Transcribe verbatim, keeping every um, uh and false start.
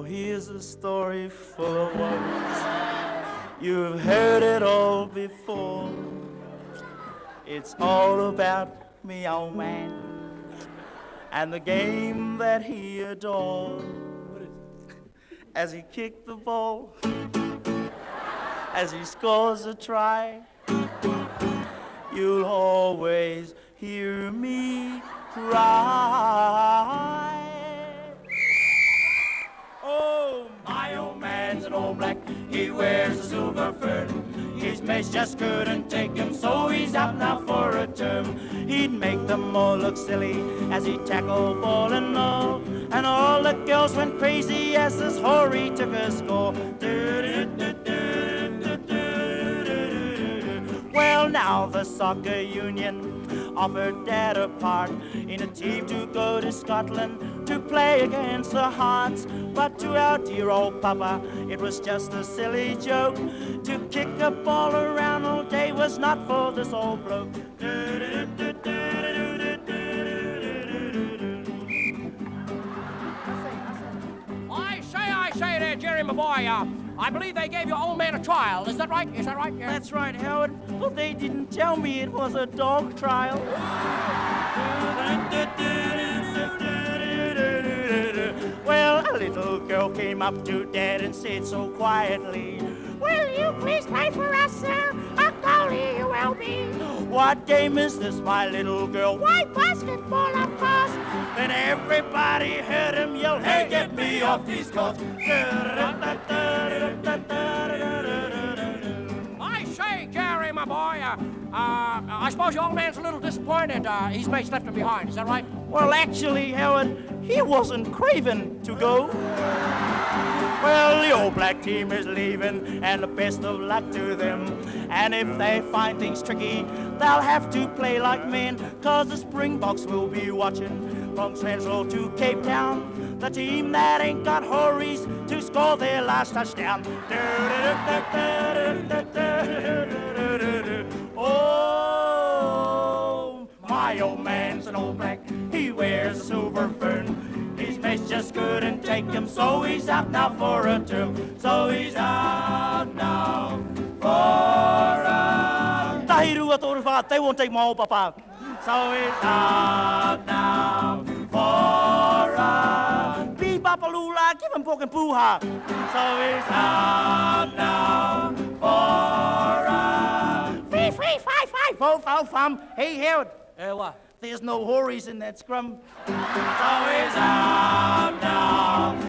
here's a story full of woes. You've heard it all before. It's all about me old man and the game that he adored. As he kicked the ball, as he scores a try, you'll always hear me cry. Oh, my old man's an old black, he wears a silver fern. His mates just couldn't take him, so he's out now for a term. He'd make them all look silly as he tackled ball and all, and all the girls went crazy as this Horry took a score. Well, now the soccer union offered Dad a part in a team to go to Scotland to play against the Hearts. But to our dear old papa, it was just a silly joke. To kick a ball around all day was not for this old bloke. I say, I say there, Jerry, my boy, uh, I believe they gave your old man a trial. Is that right? Is that right? Yeah. That's right, Howard. Well, they didn't tell me it was a dog trial. Well, a little girl came up to Dad and said so quietly, "Will you please play for us, sir? A goalie you will be." "What game is this, my little girl?" "Why, basketball, of course." Then everybody heard him yell, "Hey, get me off these courts!" I say, Jerry, my boy, uh, uh, I suppose your old man's a little disappointed. Uh, his mates left him behind. Is that right? Well, actually, Howard, he wasn't craving to go. Well, the old black team is leaving, and the best of luck to them. And if they find things tricky, they'll have to play like men, 'cause the Springboks will be watching from Central to Cape Town, the team that ain't got Horries to score their last touchdown. Oh, my old man's an old black, he wears a silver fern. His mates just couldn't take him, so he's out now for a term. So he's out now for a... Tahirua Torufa, they won't take my old papa. So he's out now for a... Bee-bapa-lula, give him pork and poo-ha. So he's out now for a... Free, free, five, five. Fo, fo, fum. Hey, Howard. Uh, what? There's no Horries in that scrum. So he's out now